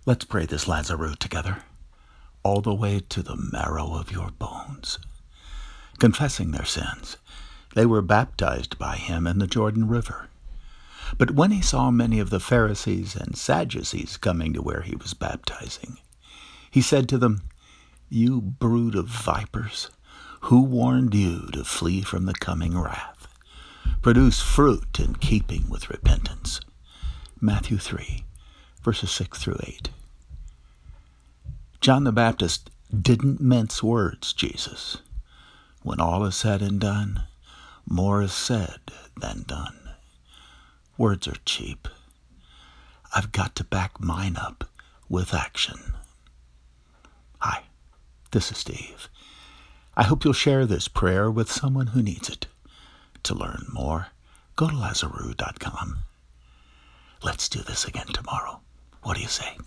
Let's pray this Lazarus together, all the way to the marrow of your bones. Confessing their sins, they were baptized by him in the Jordan River. But when he saw many of the Pharisees and Sadducees coming to where he was baptizing, he said to them, "You brood of vipers, who warned you to flee from the coming wrath? Produce fruit in keeping with repentance." Matthew 3, verses 6 through 8. John the Baptist didn't mince words, Jesus. When all is said and done, more is said than done. Words are cheap. I've got to back mine up with action. Hi, this is Steve. I hope you'll share this prayer with someone who needs it. To learn more, go to Lazarus.com. Let's do this again tomorrow. What do you say?